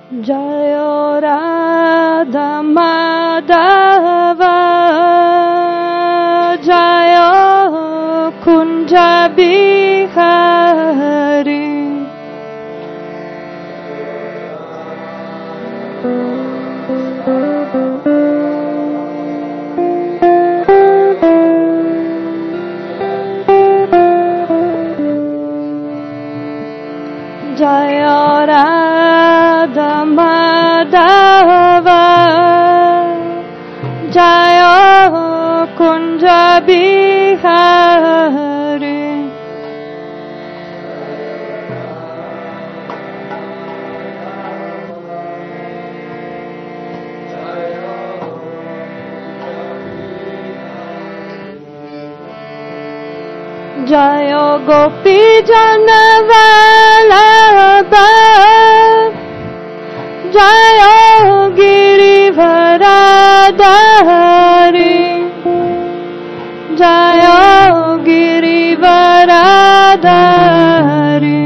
Jayo Radha Madhava Jayo Kunja Bihari. Jayo Radha Madhava Jayo Kunja Bihari. Jayo Gopi Jana Vallabha Jayo Girivaradhari. Jayo Girivaradhari.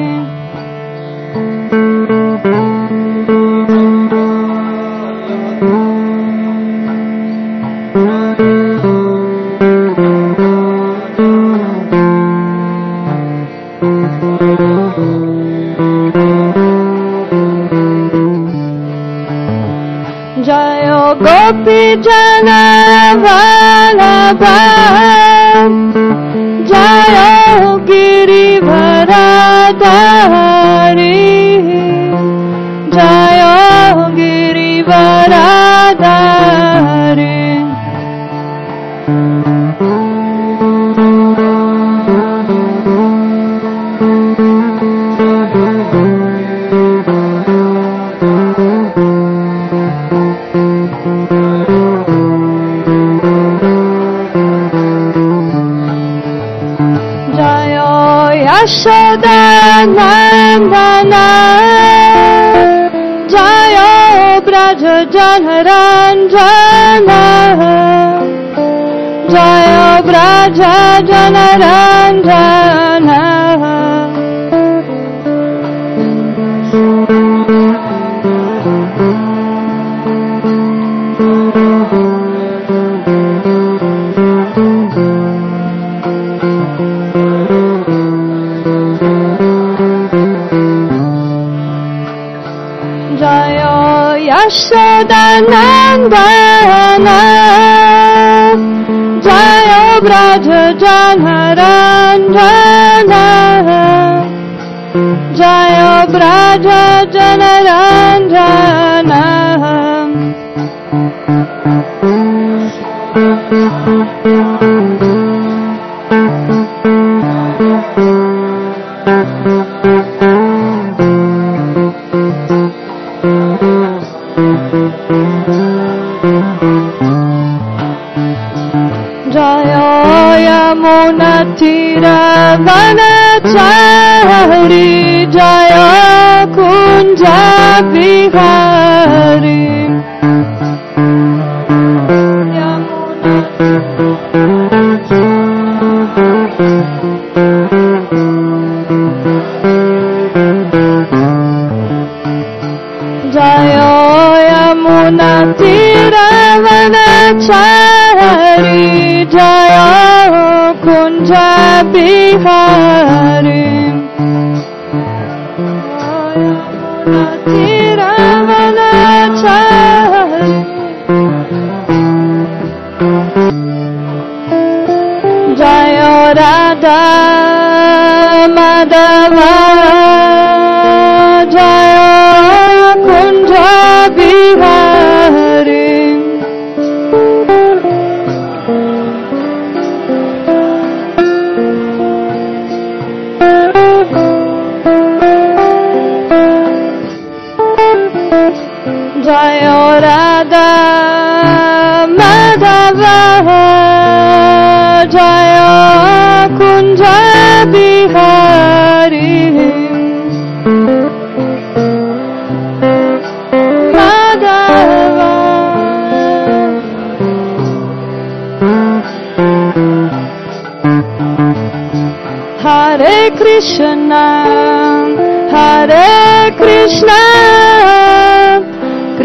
Jayo Gopi Jana Vallabha Jayo Girivaradhari. Jayo Girivaradhari. Yashoda Nandana Jayo Braja Janaranjana. Jayo Braja Janaranjana. Yashoda Nandana Jayo Braja Janaranjana. Jayo Braja Janaranjana. Jayo Yamuna Tiravanachari. Jayo Kunja Bihari. Jayo Yamuna Tiravanachari. Jayo Kunja Bihari. Yamuna Tiravanachari. Jayo Radha Madhava Jayo Kunja Bihari. Jayo Radha Madhava Jayo Kunja Bihari. Madhava Hare Krishna Hare Krishna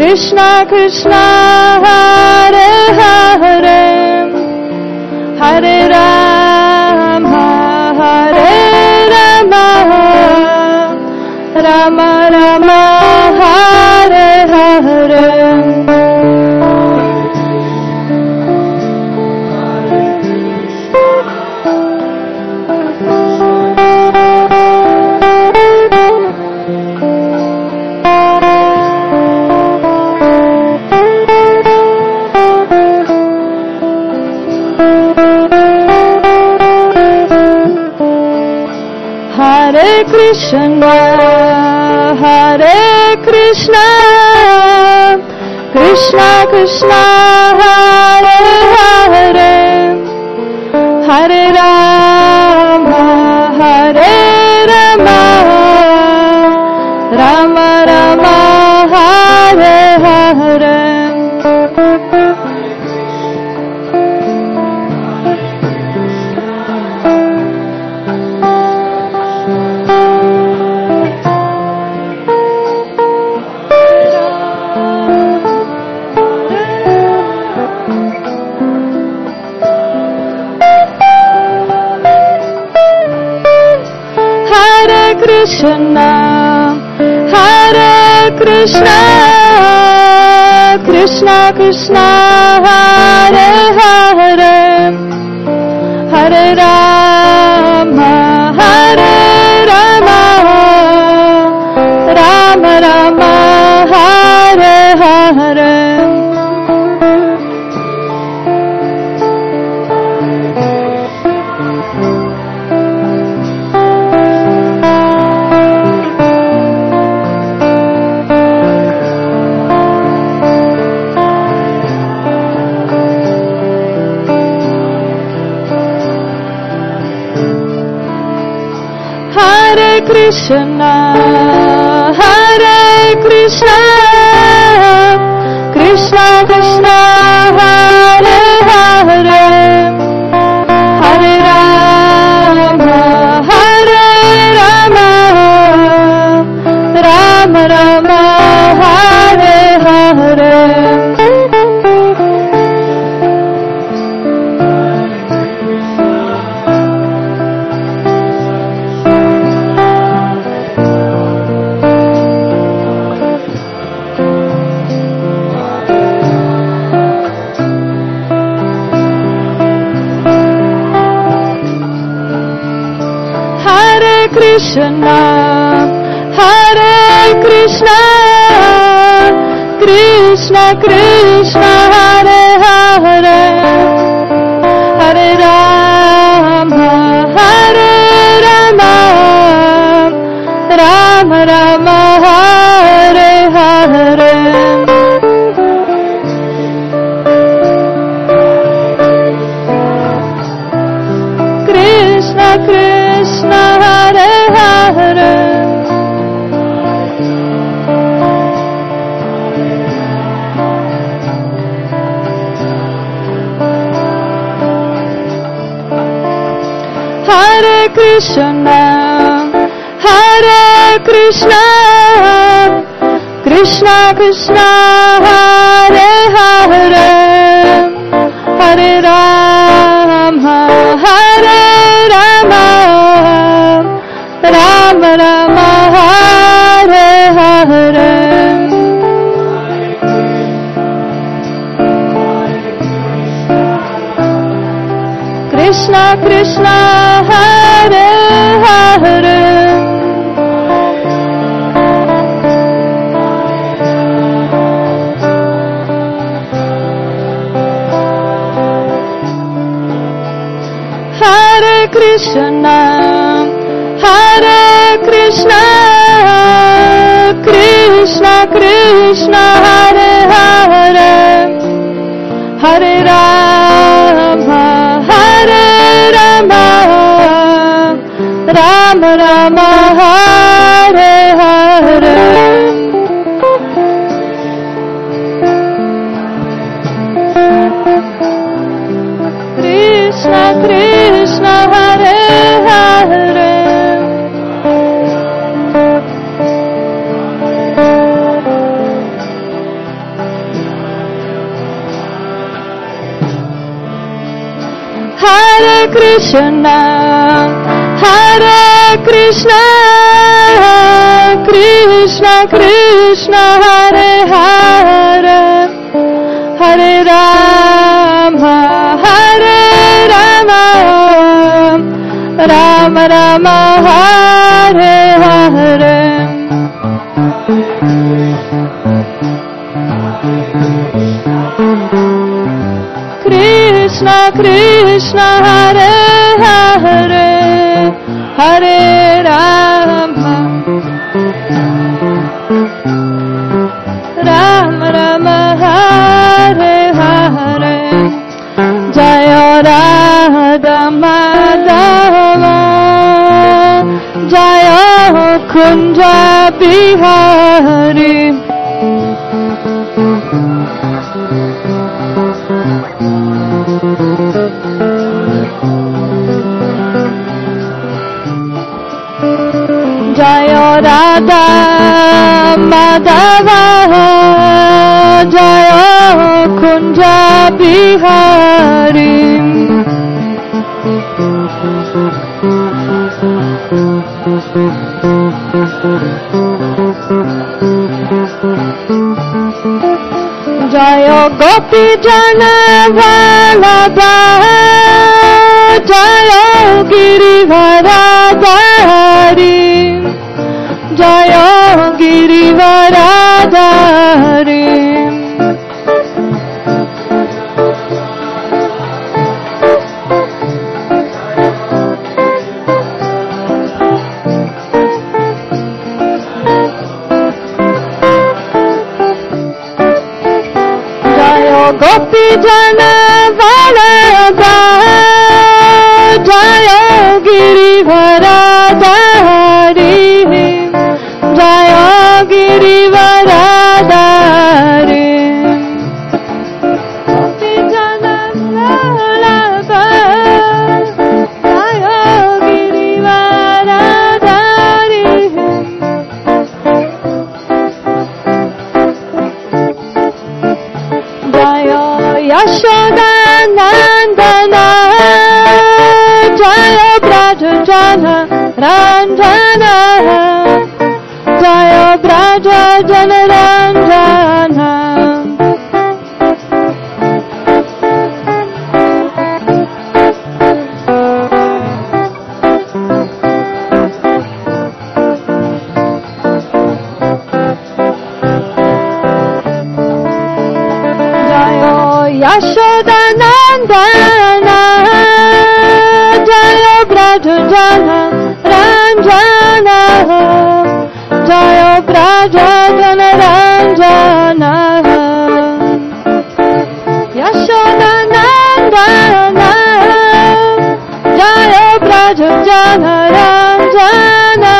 Krishna Krishna Hare Hare Hare Rama Hare Rama Rama Rama Hare Hare Hare Krishna, Hare Krishna, Krishna Krishna, Hare Hare, Hare Rama, Hare Rama, Rama Rama, Hare Hare. Krishna, Hare Krishna, Krishna Krishna, Hare Hare, Hare Rama, Hare Rama, Rama Rama, Hare Hare. Krishna, Hare Krishna, Krishna Krishna, Hare Hare, Hare Rama, Hare Rama, Rama Rama, Hare Hare. Krishna, Hare Krishna, Krishna Krishna, Hare Hare, Hare Rama, Hare Rama, Rama Rama, Hare Hare. Krishna Krishna, Hare Hare. Hare Krishna, Hare Krishna, Krishna Krishna, Hare Hare, Hare Rama, Hare Rama, Rama Rama, Hare Hare. Krishna Krishna, Hare Hare. Hare Krishna, Hare Krishna, Krishna Krishna, Hare Hare, Hare Rama, Hare Rama, Rama Rama, Hare Hare. Krishna Krishna, Hare Hare. Krishna, Hare Krishna, Krishna Krishna, Hare Hare, Hare Rama, Hare Rama, Rama Rama, Hare Hare. Krishna Krishna, Hare Hare, Hare Rama, Rama Rama, Hare Hare. Jaya Radha Madhava, Jaya Kunja Bihari. Jaya Radha Madhava, Jaya Kunja Bihari. Jaya Gopi Jana Vallabha, Jaya Girivaradhari, Jaya Girivaradhari. Gopi Jana Vallabha, Jaya Girivaradhari, Jaya Girivaradhari. Gopi Jana Vallabha, Jaya Girivaradhari. Jaya Yashoda Nandana, Jaya Braja Jana Ranjana, Jaya Braja Jana Ranjana. Yashoda Nandana, Jaya Braja Jana Ranjana, Jaya Braja Jana Ranjana. Yashoda Nandana, Jaya Braja Jana Ranjana,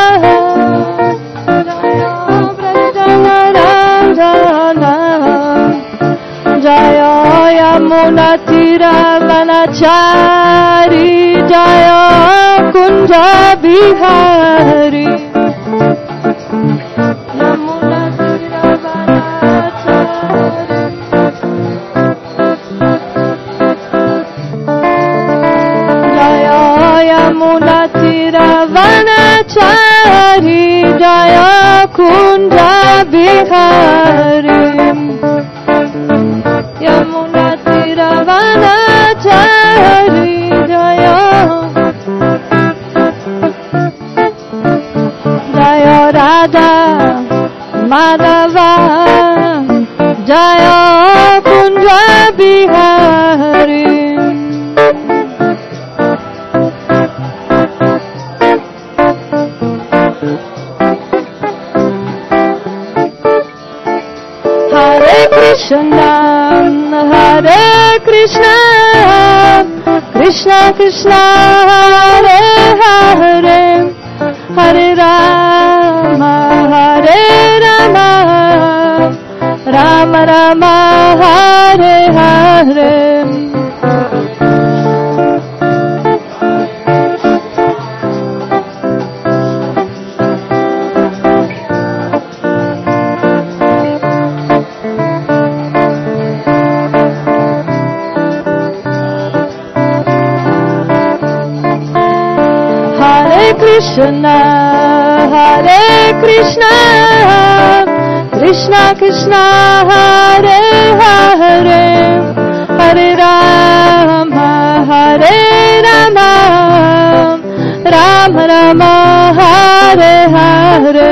Jaya Braja Jana Ranjana. Jaya Yamuna Tira Vanachari, Jaya Kunja Bihari. Yamuna Tira Vanachari, Jaya Yamuna Tira Vanachari, Jaya Kunja Bihari. Yamuna Tira Vanachari, Jaya Jaya Radha Madhava, Jaya Kunja Bihari. Hare Krishna, Hare Krishna, Krishna Krishna, Hare Hare, Hare Rama, Hare Rama, Rama Rama, Hare Hare. Krishna, Hare Krishna, Krishna Krishna, Hare Hare, Hare Rama, Hare Rama, Rama Rama, Hare Hare.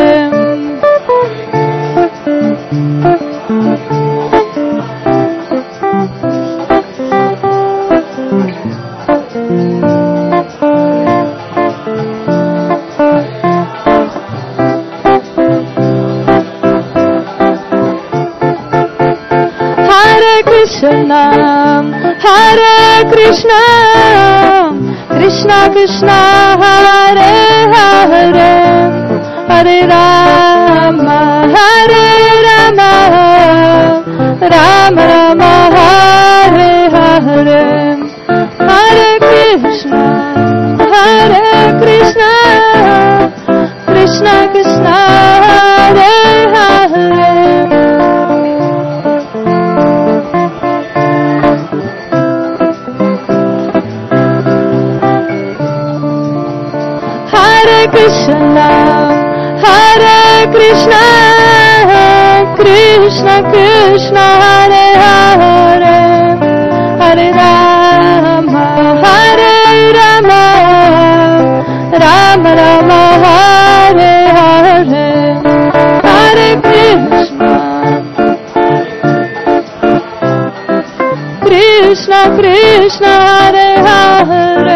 Krishna, Hare Krishna, Krishna Krishna, Hare Hare, Hare Rama, Hare Rama, Rama Rama, Hare Hare, Hare Krishna, Hare Krishna, Krishna Krishna, Hare Hare. Krishna, Hare Krishna, Krishna Krishna, Hare Hare, Hare Rama, Hare Rama, Rama Rama, Hare Hare, Hare Krishna, Krishna Krishna, Hare Hare.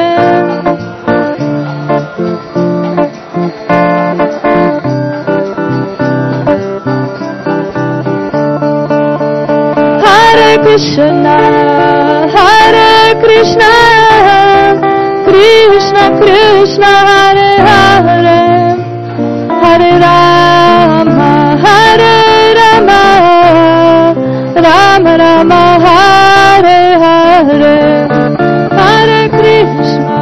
Krishna, Hare Krishna, Krishna Krishna, Hare Hare, Hare Rama, Hare Rama, Rama Rama, Hare Hare, Hare Krishna,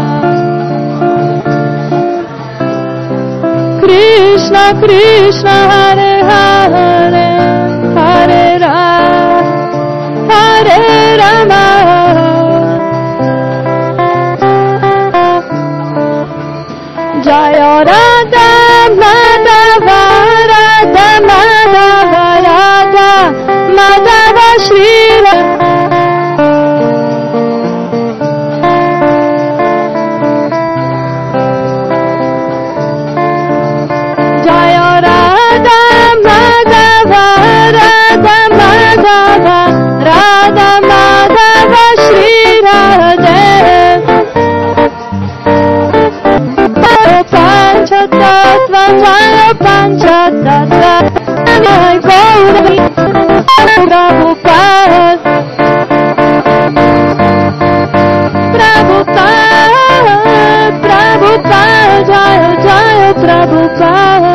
Krishna Krishna, Hare Hare, Hare Rama, Hare Rama, Jaya Radha Madhava, Radha Madhava, Radha Madhava, Shri Jaya Radha Madhava, Radha Madhava, Radha Madhava, Shri Radhe, Panchatattva, Jaya Panchatattva, Jaya Gauri, Prabhupada, Prabhupada, Prabhupada, Jaya Jaya Prabhupada.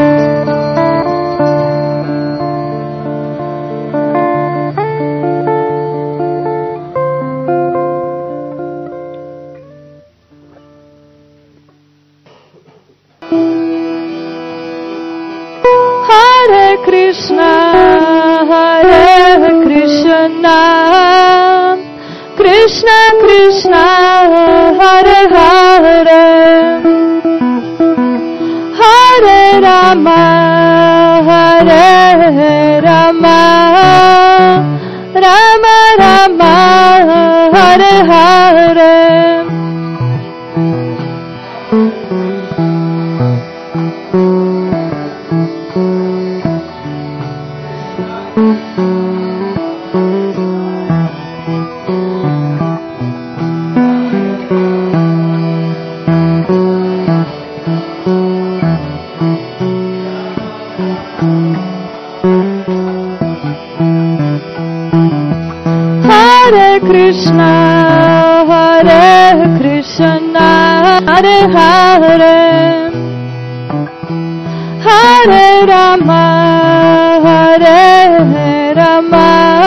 Krishna, Hare Krishna, Krishna Krishna, Hare Hare, Hare Rama, Hare Rama, Rama Rama, Hare Hare. Krishna, Hare Krishna, Hare Hare, Hare Rama, Hare Rama,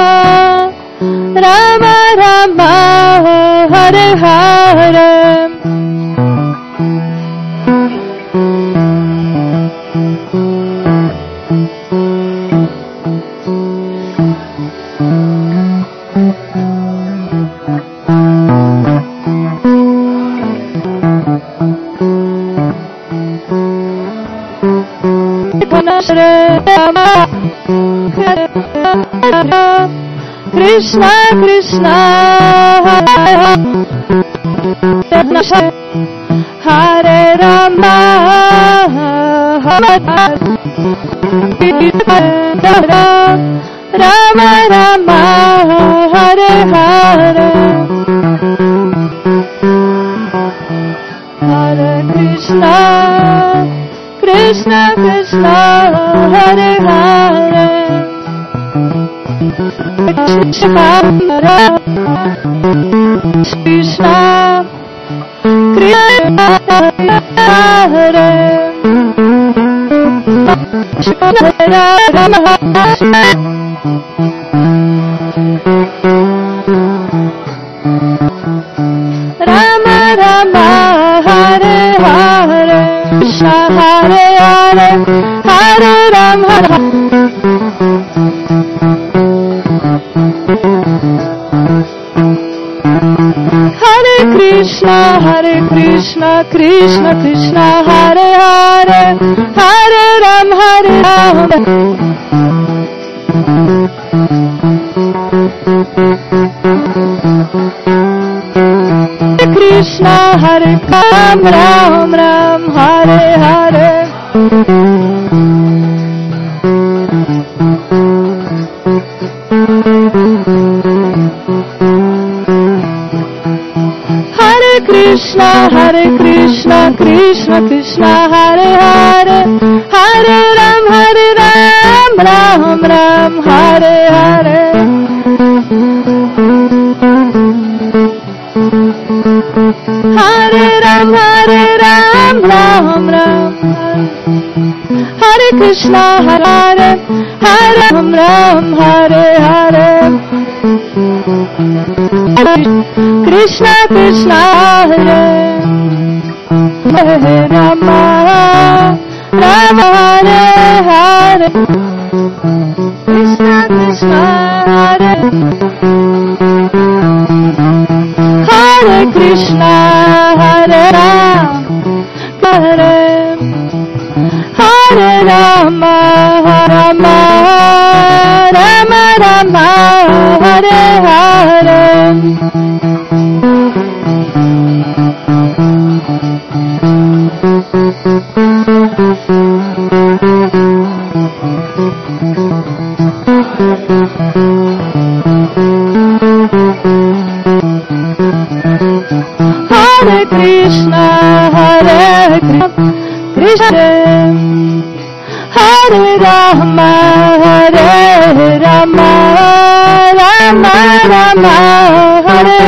Rama Rama, Hare Hare. Rama, Hare Rama, Krishna Krishna, Hare Rama, Rama Rama, Hare Hare, Hare Krishna, Krishna Krishna, Hare Hare, Krishna Krishna, Krishna Hare, Rama Rama, Hare Hare, Krishna Hare Hare, Hare Rama, Hare Krishna, Krishna Krishna, Hare Hare, Hare Ram, Hare Ram, Krishna, Hare Ram, Ram Ram, Hare Hare, Krishna, Krishna Krishna, Hare Hare, Hare Ram, Ram Ram, Hare Hare, Hare Ram, Ram Ram, Hare Krishna, Hare Ram, Hare Hare, Krishna Krishna, Hare Rama, Rama Hare Hare, Krishna Krishna, Hare Hare Krishna, Hare Hare Hare Rama, Rama Rama Rama, Hare Hare, Hare Krishna, Hare Krishna, Hare Rama, Hare Rama, Rama Rama, Hare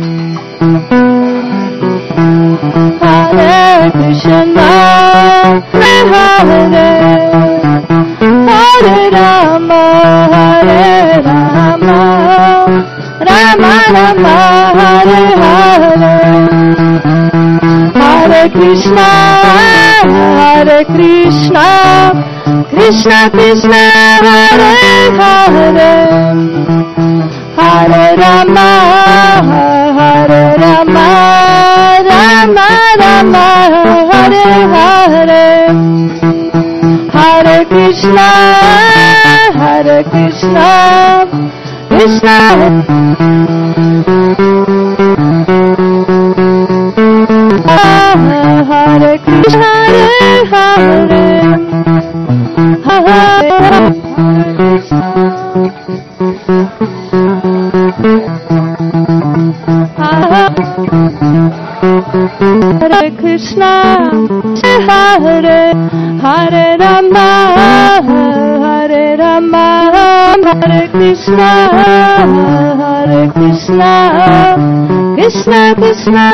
Hare Krishna, Hare Hare Rama, Hare Rama, Rama Rama, Hare Hare, Hare Krishna, Krishna Krishna, Hare Hare, Hare Rama, Rama Rama, Hare Hare, Hare Krishna, Krishna Hare Krishna, Hare Hare Krishna, Hare Hare Rama, Hare Rama, Hare Krishna, Krishna Krishna,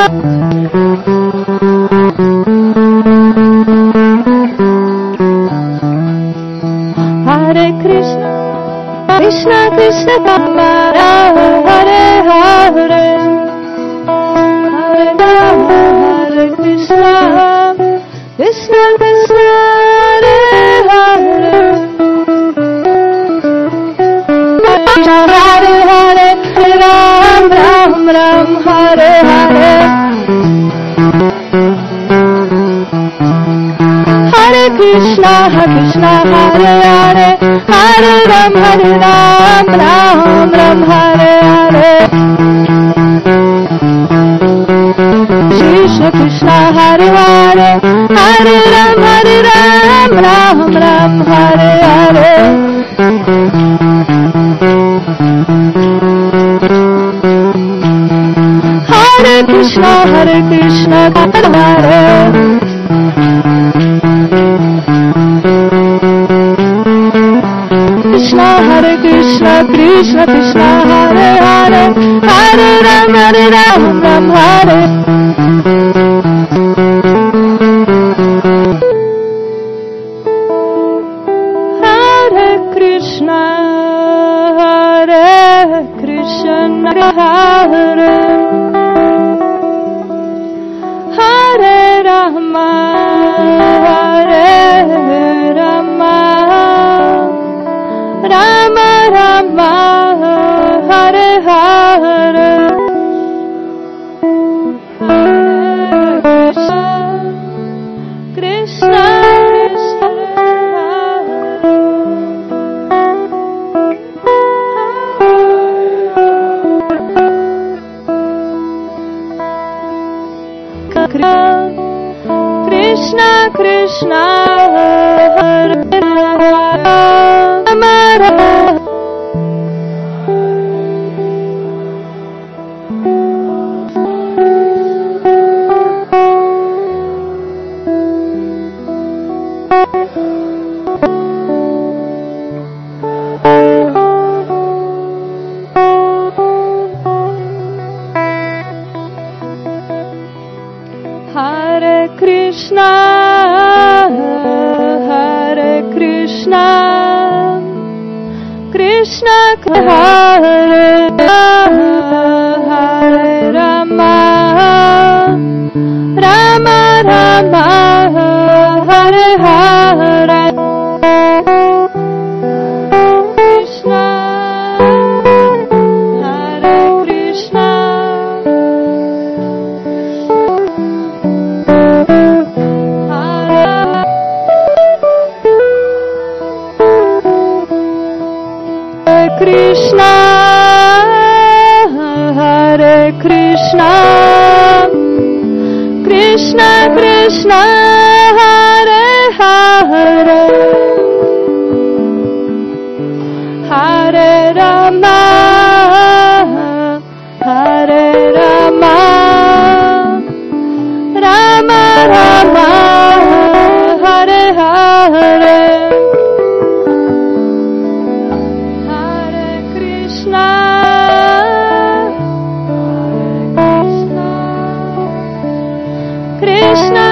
Hare Krishna, Krishna Krishna, Hare Hare, Hare Rama, Hare Krishna, Krishna Krishna, Hare Hare, Hare Hare, Ram Ram, Hare Hare, Hare Krishna, Krishna Hare Hare Hare Ram Ram Ram Hare Hare Krishna Krishna Hare Hare Hare Ram Ram Hare Hare Hare Krishna Hare Krishna Hare Krishna Hare Krishna Krishna Krishna Hare Hare Hare Ram Ram Hare Hare Krishna Hare Krishna Hare Hare Rama Hare Rama Rama Rama Hare Hare Krishna Krishna Krishna Krishna Hare Rama Hare Krishna Hare Krishna Krishna Hare Hare Rama Rama Rama Hare Hare Krishna Hare Krishna Krishna Hare Krishna Krishna Krishna Hare Hare Hare Rama Hare Rama Rama Rama Hare Hare Krishna